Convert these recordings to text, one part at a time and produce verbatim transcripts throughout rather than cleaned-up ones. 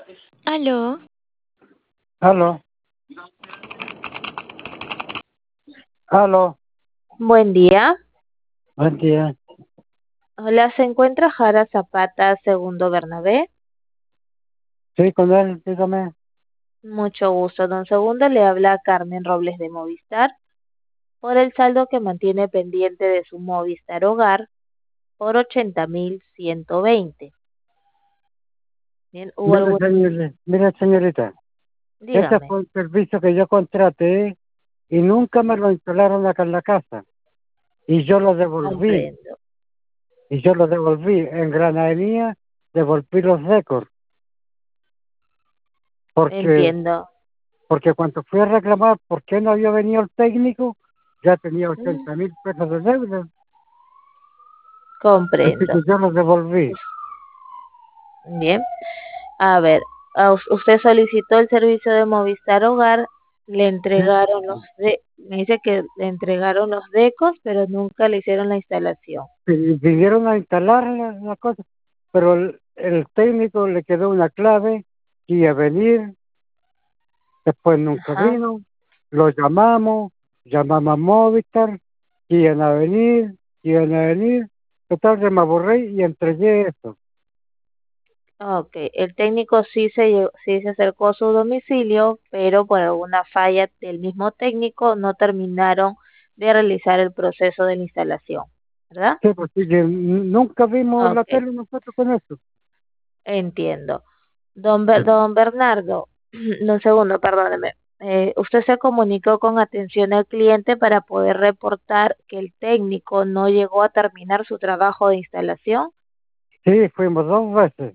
Aló, Aló, aló, buen día. buen día. Hola, ¿se encuentra Jara Zapata, segundo Bernabé? Sí, con él, dígame. Mucho gusto, don Segundo. Le habla Carmen Robles de Movistar por el saldo que mantiene pendiente de su Movistar Hogar por ochenta mil ciento veinte. Bien, ¿hubo Mire, algún... señor, mire, señorita, este Dígame, fue el servicio que yo contraté y nunca me lo instalaron acá en la casa. Y yo lo devolví, comprendo. y yo lo devolví. En Granadilla devolví los récords, porque, Entiendo. porque cuando fui a reclamar por qué no había venido el técnico, ya tenía Mm, ochenta mil pesos de deuda. Así comprendo. que yo los devolví. Bien. A ver, a us- usted solicitó el servicio de Movistar Hogar, le Sí, entregaron los de, me dice que le entregaron los decos, pero nunca le hicieron la instalación. y vinieron a instalar la, la cosa, pero el, el técnico le quedó una clave que iba a venir, después nunca Ajá, vino, lo llamamos, llamamos a Movistar, que iban a venir, que iban a venir, total que me aburrí y entregué esto. ok. El técnico sí se, lle- sí se acercó a su domicilio, pero por alguna falla del mismo técnico no terminaron de realizar el proceso de la instalación, ¿verdad? Sí, pues sí, que n- nunca vimos la Ok, tele nosotros con esto. entiendo. Don, Ber- don Bernardo, un segundo, perdóneme. Eh, ¿usted se comunicó con atención al cliente para poder reportar que el técnico no llegó a terminar su trabajo de instalación? Sí, fuimos dos veces.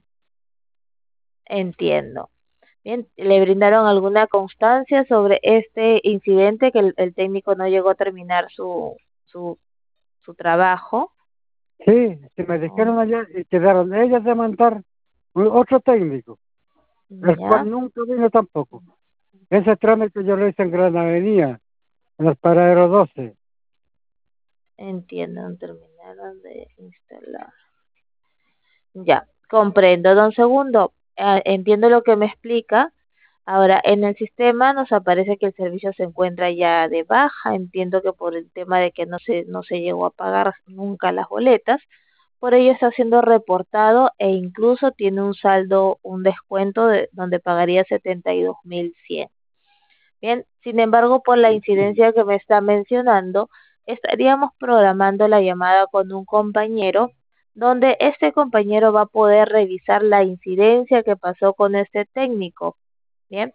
Entiendo. Bien, ¿le brindaron alguna constancia sobre este incidente que el, el técnico no llegó a terminar su, su, su trabajo? Sí, se me Oh, dijeron allá y quedaron ellas de mandar un- otro técnico, el ya, cual nunca vino tampoco. Ese trámite yo lo hice en Gran Avenida, en el paradero doce. entiendo, no terminaron de instalar. Ya, comprendo, don Segundo. Ah, entiendo lo que me explica. Ahora, en el sistema nos aparece que el servicio se encuentra ya de baja. Entiendo que por el tema de que no se, no se llegó a pagar nunca las boletas. Por ello está siendo reportado e incluso tiene un saldo, un descuento de donde pagaría setenta y dos mil cien. Bien, sin embargo, por la incidencia que me está mencionando, estaríamos programando la llamada con un compañero donde este compañero va a poder revisar la incidencia que pasó con este técnico. Bien,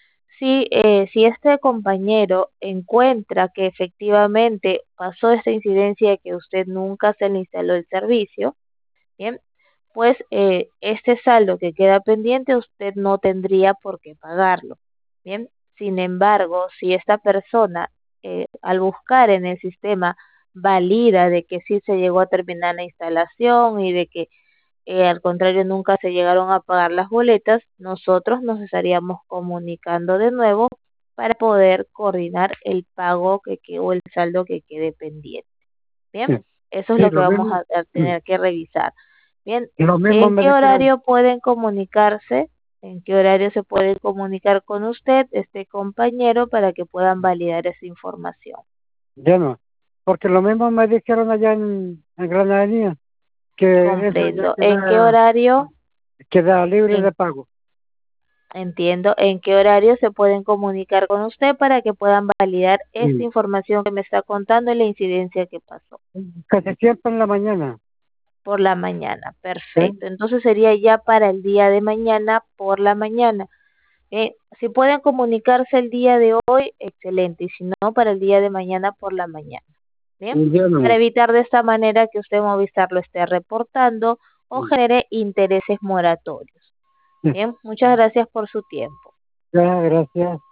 si, eh, si este compañero encuentra que efectivamente pasó esta incidencia y que usted nunca se le instaló el servicio, bien, pues eh, este saldo que queda pendiente usted no tendría por qué pagarlo. Bien, sin embargo, si esta persona eh, al buscar en el sistema valida de que sí se llegó a terminar la instalación y de que eh, al contrario nunca se llegaron a pagar las boletas, nosotros nos estaríamos comunicando de nuevo para poder coordinar el pago que, que o el saldo que quede pendiente. Bien, Sí, eso es sí, lo que lo vamos mismo, a, a tener que revisar. Bien, lo mismo ¿en me qué dijeron. horario pueden comunicarse? ¿En qué horario se puede comunicar con usted, este compañero, para que puedan validar esa información? Ya no, porque lo mismo me dijeron allá en, en Gran Avenida, que eso ya Comprendo. ¿En qué queda, horario? queda libre En, de pago. entiendo. ¿En qué horario se pueden comunicar con usted para que puedan validar esta Mm. información que me está contando y la incidencia que pasó? Casi siempre en la mañana. Por la mañana. ¿Eh? Perfecto. Entonces sería ya para el día de mañana por la mañana. Eh, si pueden comunicarse el día de hoy, excelente, y si no, para el día de mañana por la mañana. Bien, Ya para no. evitar de esta manera que usted Movistar lo esté reportando o Mm. genere intereses moratorios. Bien, muchas gracias por su tiempo. Ya, gracias.